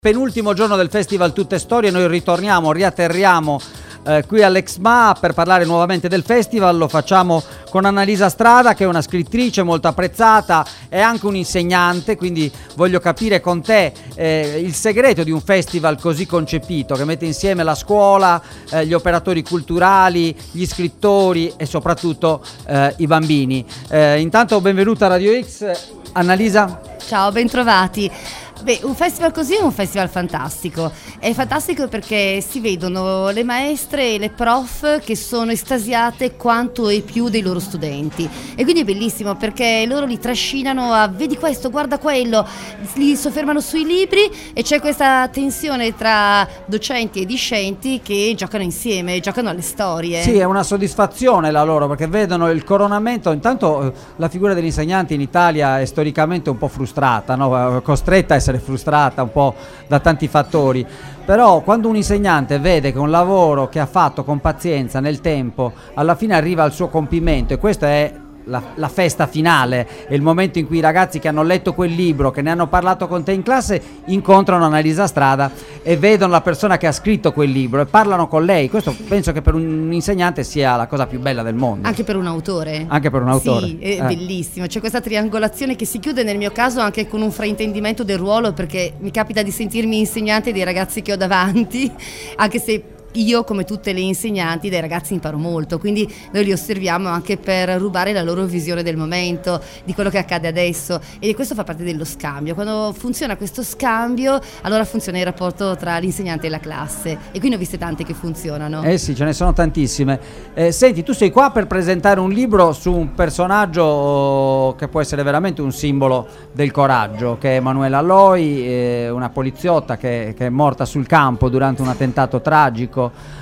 Penultimo giorno del Festival Tutte Storie, noi riatterriamo qui all'Exma per parlare nuovamente del festival. Lo facciamo con Annalisa Strada, che è una scrittrice molto apprezzata, è anche un insegnante, quindi voglio capire con te il segreto di un festival così concepito, che mette insieme la scuola, gli operatori culturali, gli scrittori e soprattutto i bambini. Intanto benvenuta a Radio X, Annalisa. Ciao, bentrovati. Beh, un festival così è un festival fantastico. È fantastico perché si vedono le maestre e le prof che sono estasiate quanto e più dei loro studenti. E quindi è bellissimo perché loro li trascinano a vedi questo, guarda quello, li soffermano sui libri e c'è questa tensione tra docenti e discenti che giocano insieme, giocano alle storie. Sì, è una soddisfazione la loro, perché vedono il coronamento. Intanto la figura degli insegnanti in Italia è storicamente un po' frustrata, no? Costretta a essere frustrata un po' da tanti fattori, però quando un insegnante vede che un lavoro che ha fatto con pazienza nel tempo alla fine arriva al suo compimento, e questo è la festa finale, è il momento in cui i ragazzi che hanno letto quel libro, che ne hanno parlato con te in classe, incontrano Annalisa Strada e vedono la persona che ha scritto quel libro e parlano con lei. Questo penso che per un insegnante sia la cosa più bella del mondo. Anche per un autore. Anche per un autore. Sì, è bellissimo. C'è questa triangolazione che si chiude nel mio caso anche con un fraintendimento del ruolo, perché mi capita di sentirmi insegnante dei ragazzi che ho davanti, anche se io, come tutte le insegnanti, dai ragazzi imparo molto, quindi noi li osserviamo anche per rubare la loro visione del momento, di quello che accade adesso, e questo fa parte dello scambio. Quando funziona questo scambio, allora funziona il rapporto tra l'insegnante e la classe, e qui ne ho viste tante che funzionano. Sì, ce ne sono tantissime. Senti, tu sei qua per presentare un libro su un personaggio che può essere veramente un simbolo del coraggio, che è Emanuela Loi, una poliziotta che è morta sul campo durante un attentato tragico.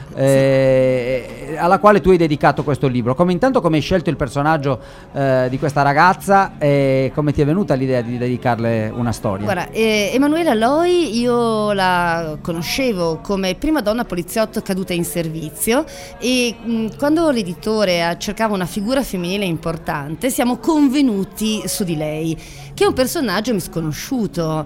Alla quale tu hai dedicato questo libro. Intanto come hai scelto il personaggio di questa ragazza e come ti è venuta l'idea di dedicarle una storia? Guarda, Emanuela Loi io la conoscevo come prima donna poliziotto caduta in servizio, e quando l'editore cercava una figura femminile importante siamo convenuti su di lei, che è un personaggio misconosciuto,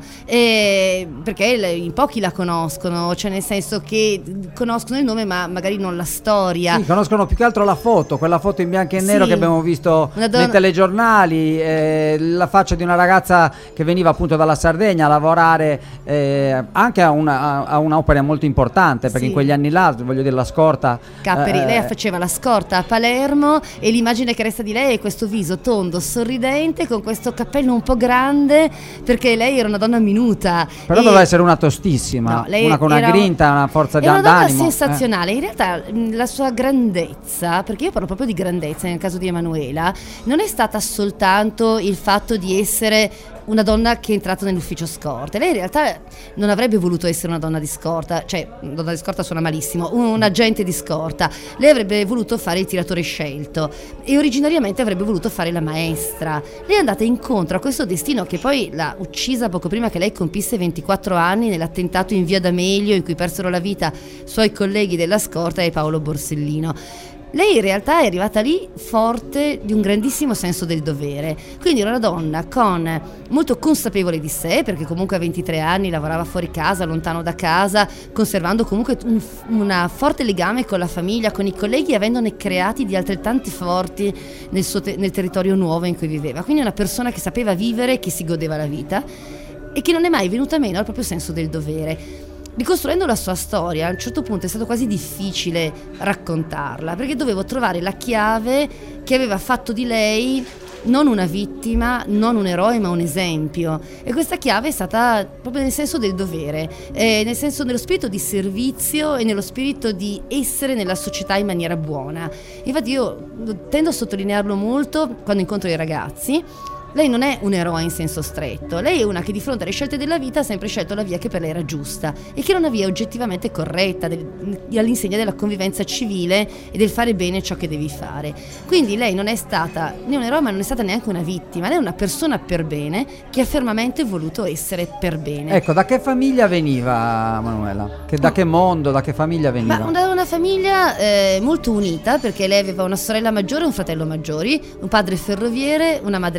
perché in pochi la conoscono, cioè nel senso che conoscono il nome ma magari non la storia. Sì, conoscono più che altro la foto, quella foto in bianco e nero, sì, che abbiamo visto nei telegiornali, la faccia di una ragazza che veniva appunto dalla Sardegna a lavorare anche a un'opera molto importante, perché sì, in quegli anni là, voglio dire, la scorta Capperi, lei faceva la scorta a Palermo, e l'immagine che resta di lei è questo viso tondo, sorridente, con questo cappello un po' grande, perché lei era una donna minuta. Però doveva essere una tostissima, no, lei una con una grinta, una forza d'animo. Era una donna sensazionale. In realtà la sua grandezza, perché io parlo proprio di grandezza nel caso di Emanuela, non è stata soltanto il fatto di essere una donna che è entrata nell'ufficio scorte. Lei in realtà non avrebbe voluto essere una donna di scorta, cioè donna di scorta suona malissimo, un agente di scorta. Lei avrebbe voluto fare il tiratore scelto e originariamente avrebbe voluto fare la maestra. Lei è andata incontro a questo destino che poi l'ha uccisa poco prima che lei compisse 24 anni nell'attentato in via D'Amelio, in cui persero la vita suoi colleghi della scorta e Paolo Borsellino. Lei in realtà è arrivata lì forte di un grandissimo senso del dovere, quindi era una donna molto consapevole di sé, perché comunque a 23 anni lavorava fuori casa, lontano da casa, conservando comunque un forte legame con la famiglia, con i colleghi, avendone creati di altrettanti forti nel territorio nuovo in cui viveva. Quindi una persona che sapeva vivere, che si godeva la vita e che non è mai venuta meno al proprio senso del dovere. Ricostruendo la sua storia, a un certo punto è stato quasi difficile raccontarla, perché dovevo trovare la chiave che aveva fatto di lei non una vittima, non un eroe, ma un esempio. E questa chiave è stata proprio nel senso del dovere, nello spirito di servizio e nello spirito di essere nella società in maniera buona. Infatti io tendo a sottolinearlo molto quando incontro i ragazzi. Lei non è un eroe in senso stretto, lei è una che di fronte alle scelte della vita ha sempre scelto la via che per lei era giusta e che era una via oggettivamente corretta, all'insegna della convivenza civile e del fare bene ciò che devi fare. Quindi lei non è stata né un eroe, ma non è stata neanche una vittima, lei è una persona per bene che ha fermamente voluto essere per bene. Ecco, da che famiglia veniva Manuela? Da che mondo, da che famiglia veniva? Ma una famiglia molto unita, perché lei aveva una sorella maggiore e un fratello maggiori, un padre ferroviere, una madre casalina.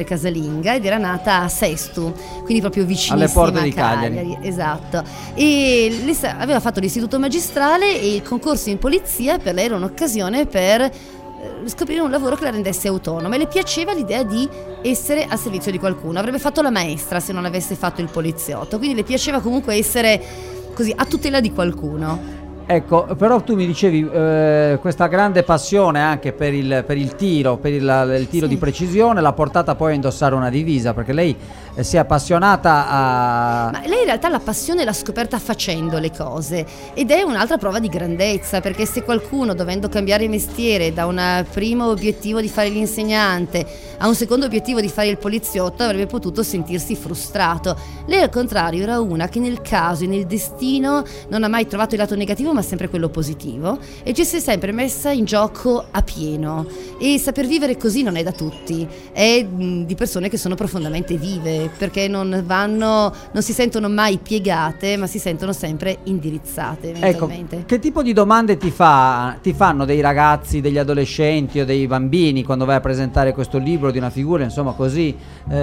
casalinga ed era nata a Sestu, quindi proprio vicinissima alle porte di Cagliari. Esatto. E aveva fatto l'istituto magistrale e il concorso in polizia per lei era un'occasione per scoprire un lavoro che la rendesse autonoma, e le piaceva l'idea di essere al servizio di qualcuno. Avrebbe fatto la maestra se non avesse fatto il poliziotto, quindi le piaceva comunque essere così a tutela di qualcuno. Ecco, però tu mi dicevi questa grande passione anche per il tiro, il tiro di precisione l'ha portata poi a indossare una divisa, perché lei si è appassionata a... Ma lei in realtà la passione l'ha scoperta facendo le cose, ed è un'altra prova di grandezza, perché se qualcuno, dovendo cambiare mestiere da un primo obiettivo di fare l'insegnante a un secondo obiettivo di fare il poliziotto, avrebbe potuto sentirsi frustrato, lei al contrario era una che nel caso e nel destino non ha mai trovato il lato negativo ma sempre quello positivo, e ci si è sempre messa in gioco a pieno. E saper vivere così non è da tutti, è di persone che sono profondamente vive, perché non si sentono mai piegate, ma si sentono sempre indirizzate eventualmente. Ecco, che tipo di domande ti fanno dei ragazzi, degli adolescenti o dei bambini quando vai a presentare questo libro di una figura insomma così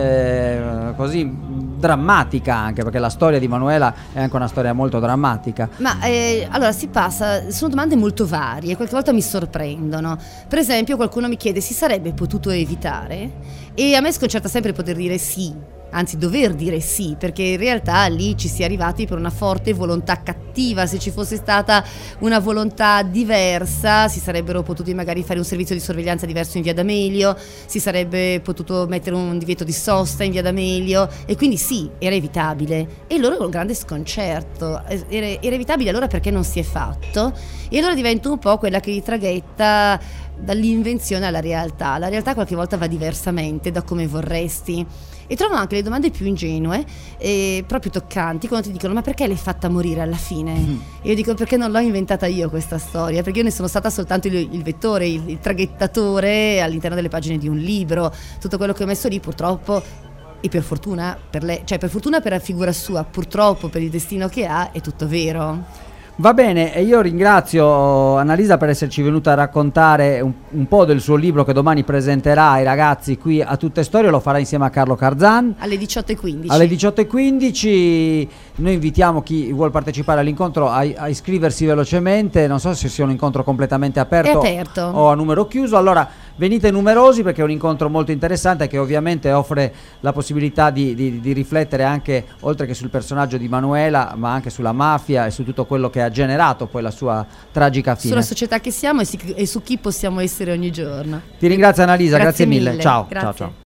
drammatica, anche perché la storia di Manuela è anche una storia molto drammatica? Ma allora sono domande molto varie, qualche volta mi sorprendono. Per esempio qualcuno mi chiede: si sarebbe potuto evitare? E a me sconcerta sempre poter dire sì, anzi dover dire sì, perché in realtà lì ci si è arrivati per una forte volontà cattiva. Se ci fosse stata una volontà diversa si sarebbero potuti magari fare un servizio di sorveglianza diverso in via D'Amelio, si sarebbe potuto mettere un divieto di sosta in via D'Amelio, e quindi sì, era evitabile. E loro con grande sconcerto: era evitabile, allora perché non si è fatto? E allora divento un po' quella che li traghetta dall'invenzione alla realtà. La realtà qualche volta va diversamente da come vorresti, e trovo anche le domande più ingenue e proprio toccanti quando ti dicono: ma perché l'hai fatta morire alla fine? E io dico: perché non l'ho inventata io questa storia, perché io ne sono stata soltanto il vettore, il traghettatore all'interno delle pagine di un libro. Tutto quello che ho messo lì purtroppo, e per fortuna per lei, cioè per fortuna per la figura sua, purtroppo per il destino che ha, è tutto vero. Va bene, e io ringrazio Annalisa per esserci venuta a raccontare un po' del suo libro che domani presenterà ai ragazzi qui a Tutte Storie. Lo farà insieme a Carlo Carzan alle 18:15. Alle 18:15 noi invitiamo chi vuol partecipare all'incontro a iscriversi velocemente. Non so se sia un incontro completamente aperto o a numero chiuso. Allora venite numerosi, perché è un incontro molto interessante che ovviamente offre la possibilità di riflettere anche, oltre che sul personaggio di Manuela, ma anche sulla mafia e su tutto quello che ha generato poi la sua tragica fine. Sulla società che siamo e su chi possiamo essere ogni giorno. Ti ringrazio Annalisa, grazie mille. Ciao. Grazie. Ciao.